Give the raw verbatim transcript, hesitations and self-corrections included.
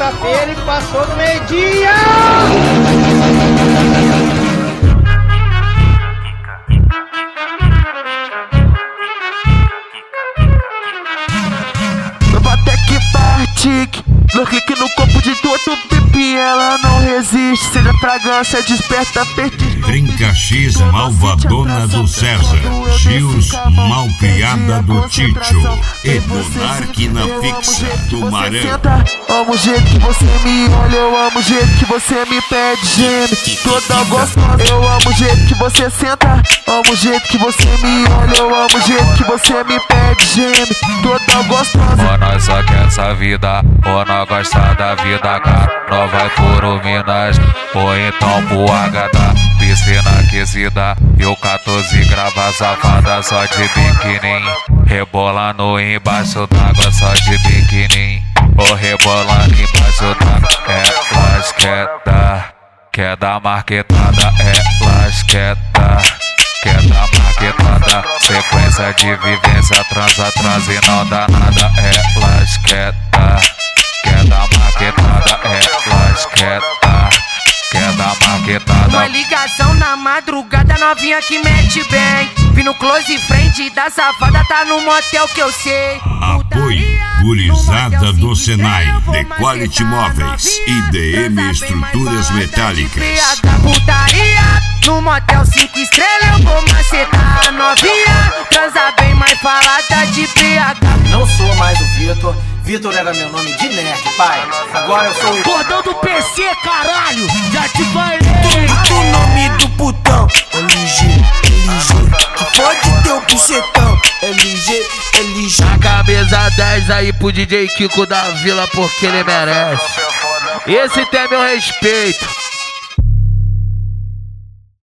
terça-feira e passou do meio-dia! No clique no corpo de todo pipi, ela não resiste. Seja fragrância, desperta fetiche. Trinca X, malvadona do César. Gios, malcriada do Tito. E Monarque na fixa do Marão. Amo o jeito que você me olha, eu amo o jeito que você me pede, geme. Toda gostosa, eu amo o jeito que você senta. Amo o jeito que você me olha, eu amo o jeito que você me pede, geme. Toda gostosa. Ou nós só quer essa vida, ou nós gosta da vida, cara. Nós vai por o Minas, ou então pro H da piscina aquecida. E o quatorze grava safada só de biquinim. Rebolando embaixo d'água só de biquinim. Ou rebolando embaixo d'água, elas quer dar. Quer dar marquetada, elas quer dar. Quer dar marquetada, sequência de vivência, transa, transa e não dá nada, elas quer dar. Quer dar marquetada, elas quer dar. Quer dar marquetada. Uma ligação na madrugada, novinha que mete bem. Vi no close frente da safada, tá no motel que eu sei. Apoio Gurizada do Senai, The Quality Móveis e D M Estruturas Metálicas. Putaria, no motel cinco estrelas eu vou macetar a novinha. Transa bem mais falada de B H. Não sou mais o Vitor, Vitor era meu nome de nerd, pai. Agora eu sou o Cordão do P C, caralho, já te falei. O nome do putão, L G, L G. Que pode ter o bucetão, L G, L G. A camisa dez aí pro D J Kiko da Vila porque ele merece. Esse tem meu respeito.